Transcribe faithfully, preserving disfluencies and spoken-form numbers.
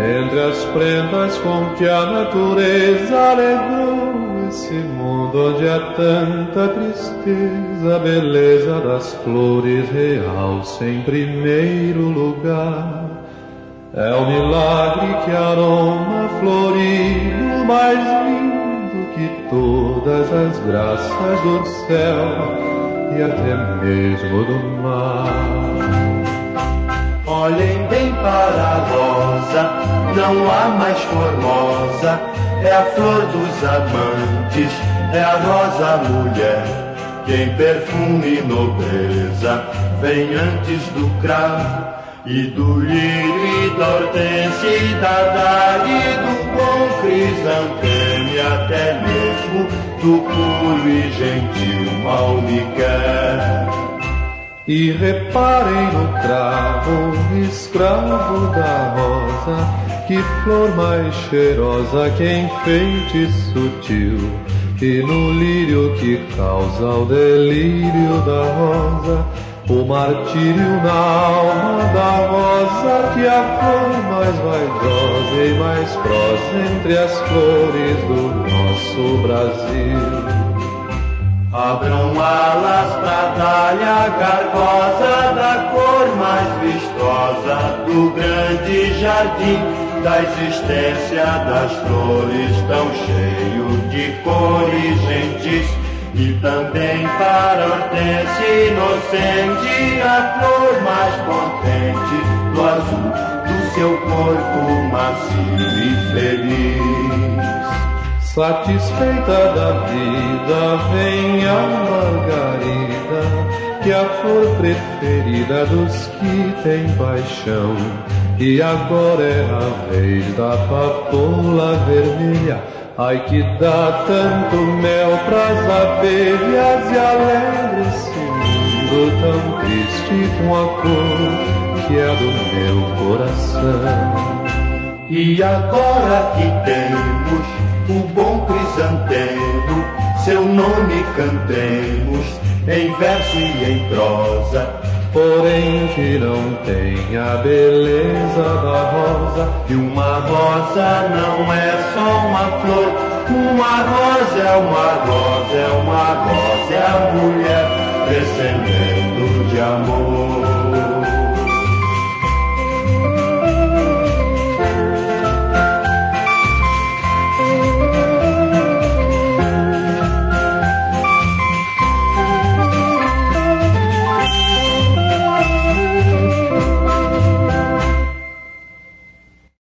entre as prendas com que a natureza alegrou esse mundo onde há tanta tristeza, a beleza das flores realça em primeiro lugar. É o milagre que aroma florido mais lindo que todas as graças do céu e até mesmo do mar. Olhem bem para a rosa, não há mais formosa, é a flor dos amantes, é a rosa mulher, que em perfume e nobreza vem antes do cravo e do lírio e da hortência e da dália e do bom crisanteme, até mesmo do puro e gentil mal me quer. E reparem no cravo, escravo da rosa, que flor mais cheirosa, que enfeite sutil, e no lírio que causa o delírio da rosa, o martírio na alma da rosa, que é a flor mais vaidosa e mais prosa entre as flores do nosso Brasil. Abram alas pra dália garbosa, da cor mais vistosa do grande jardim da existência das flores, tão cheio de cores gentis. E também para a hortência inocente, a flor mais contente do azul do seu corpo macio e feliz. Satisfeita da vida, vem a margarida, que é a flor preferida dos que têm paixão. E agora é a vez da papoula vermelha, ai que dá tanto mel pras abelhas e alegra esse mundo tão triste com a cor que é do meu coração. E agora que temos o bom crisantemo, seu nome cantemos em verso e em prosa, porém que não tem a beleza da rosa. E uma rosa não é só uma flor, uma rosa é uma rosa, é uma rosa, é a mulher